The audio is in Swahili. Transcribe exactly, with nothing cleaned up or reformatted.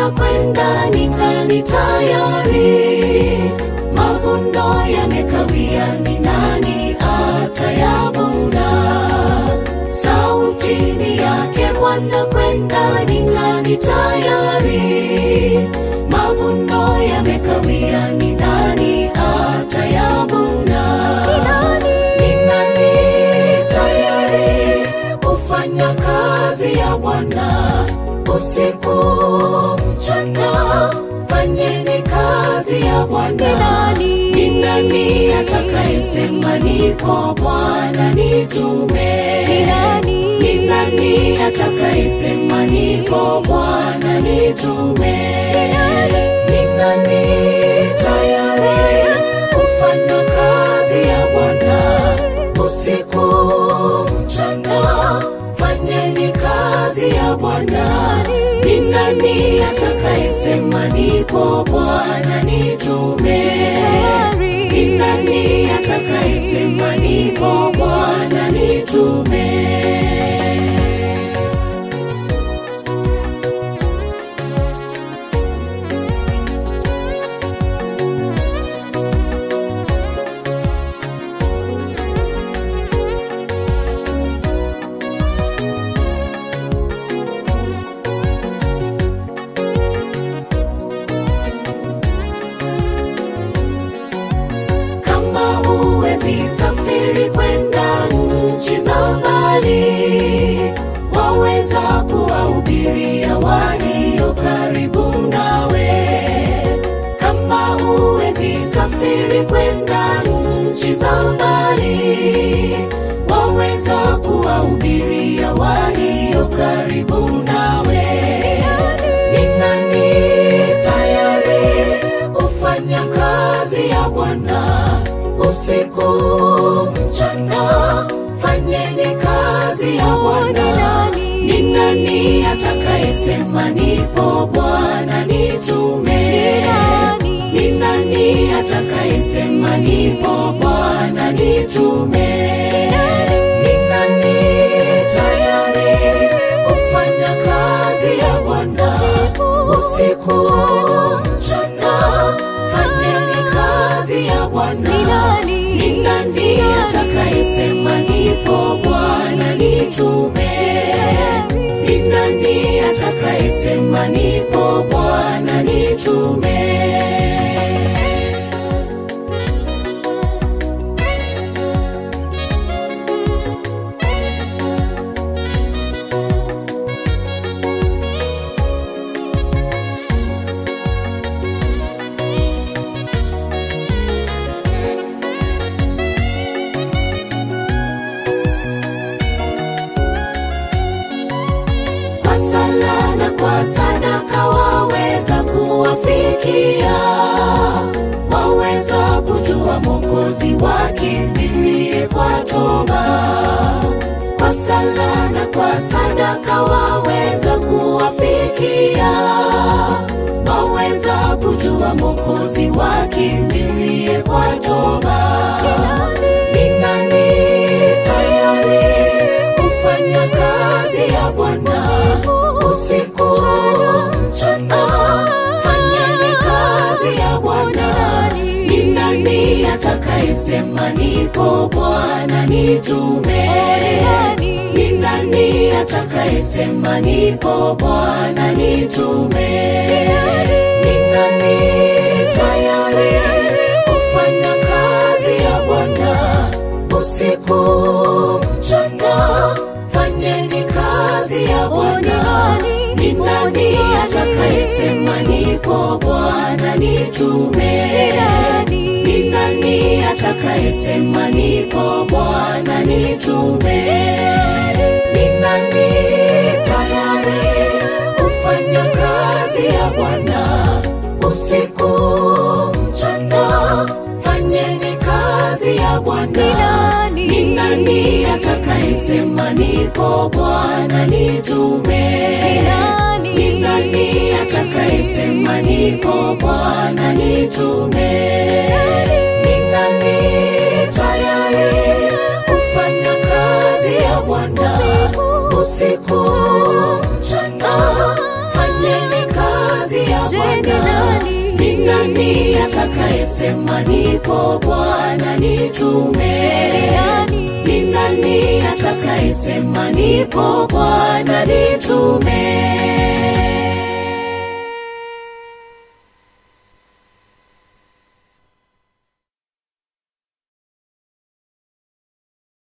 Bwana kwenda ningali tayari. Mavuno yamekawia, ni nani atayavuna? Sauti ni yake Bwana kwenda ningali tayari. Mavuno yamekawia, ni nani atayavuna? Ni nani tayari kufanya kazi ya Bwana? Usiku mchana fanyeni kazi ya Bwana. Ni nani atakayesema nipo Bwana nitume? Ni nani atakayesema nipo Bwana nitume? Ni nani tayari kufanya kazi ya Bwana? Usiku mchana fanyeni kazi ya Bwana. Ni nani atakayesema nipo Bwana nitume? Ni nani atakayesema nipo Bwana nitume? Safiri kwenda nchi za mbali, waweza kuwahubiria walio karibu nawe. Kama huwezi safiri kwenda nchi za mbali, waweza kuwahubiria walio karibu nawe. Ni nani tayari kufanya kazi ya Bwana? Usiku mchana fanyeni kazi ya Bwana. Ni nani atakayesema nipo Bwana nitume? Ni nani atakayesema nipo Bwana nitume? Ni nani tayari kufanya kazi ya Bwana? Usiku mchana fanyeni kazi ya Bwana. Ni nani atakayesema nipo Bwana nitume? Ni nani atakayesema nipo Bwana nitume? Kwa sadaka waweza kuwafikia, waweza kujua Mwokozi wakimbilie kwa toba. Kwa sala na kwa sadaka waweza kuwafikia, waweza kujua Mwokozi wakimbilie kwa toba. Ni nani tayari kufanya kazi ya Bwana? Usiku mchana fanyeni kazi ya Bwana. Ni nani atakayesema nipo Bwana nitume? Ni nani atakayesema nipo Bwana nitume? Ni nani tayari kufanya kazi ya Bwana? Usiku mchana fanyeni kazi ya Bwana. Ni nani atakayesema nipo Bwana nitume? Ni nani atakayesema nipo Bwana nitume? Ni nani tayari kufanya kazi ya Bwana? Usiku mchana fanyeni kazi ya Bwana. Ni nani atakayesema nipo Bwana nitume? Ni nani atakayesema nipo Bwana nitume? Ni nani tayari kufanya kazi ya Bwana? Usiku mchana fanyeni kazi nani atakayesema nipo Bwana nitume? Ni nani atakayesema nipo Bwana nitume?